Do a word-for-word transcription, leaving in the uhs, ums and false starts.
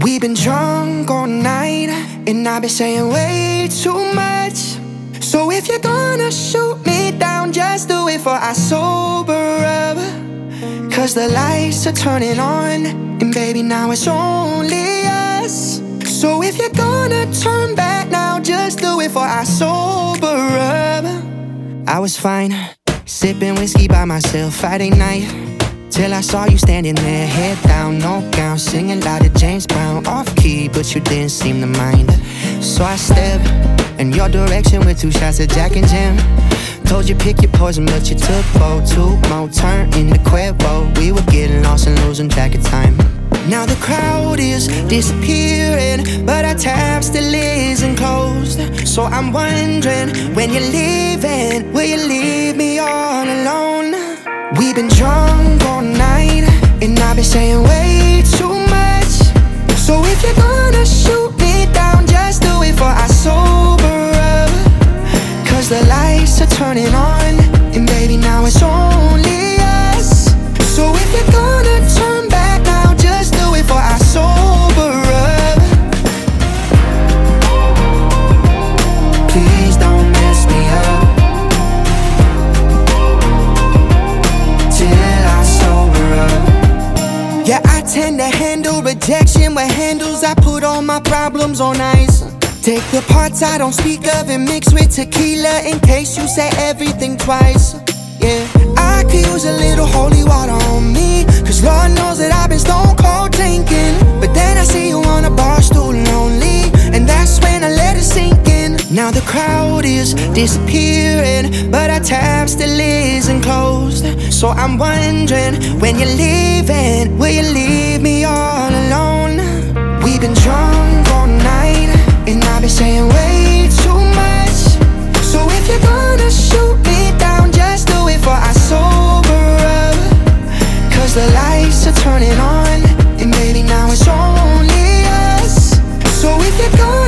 We've been drunk all night, and I've been saying way too much. So if you're gonna shoot me down, just do it for I sober up. Cause the lights are turning on, and baby now it's only us. So if you're gonna turn back now, just do it for I sober up. I was fine, sipping whiskey by myself Friday night, till I saw you standing there, head down, no gown, singing loud to James Brown, off key, but you didn't seem to mind. So I stepped in your direction with two shots of Jack and Jim. Told you pick your poison, but you took both. Two more, turn into Cuervo. We were getting lost and losing track of time. Now the crowd is disappearing, but our tab still isn't closed. So I'm wondering, when you're leaving, will you leave me all alone? We've been drunk all night, and I've been saying way too much. So if you're gonna shoot me down, just do it for I sober up. Cause the lights are turning on, and baby now it's only us. So if you're gonna turn back now, just do it for I sober up. Please don't mess me up till I sober up. Yeah, I tend to handle rejection with handles. I put all my problems on ice. Take the parts I don't speak of and mix with tequila in case you say everything twice. Yeah, I could use a little holy water on me, cause Lord knows that I've been stone cold drinking. But then I see you on a bar stool lonely, and that's when I let it sink in. Now the crowd is disappearing, but our tab still isn't closed. So I'm wondering, when you're leaving, will you leave me all alone? We've been drunk all night, and I've been saying way too much. So if you're gonna shoot me down, just do it for I sober up. Cause the lights are turning on, and baby now it's only us. So if you're gonna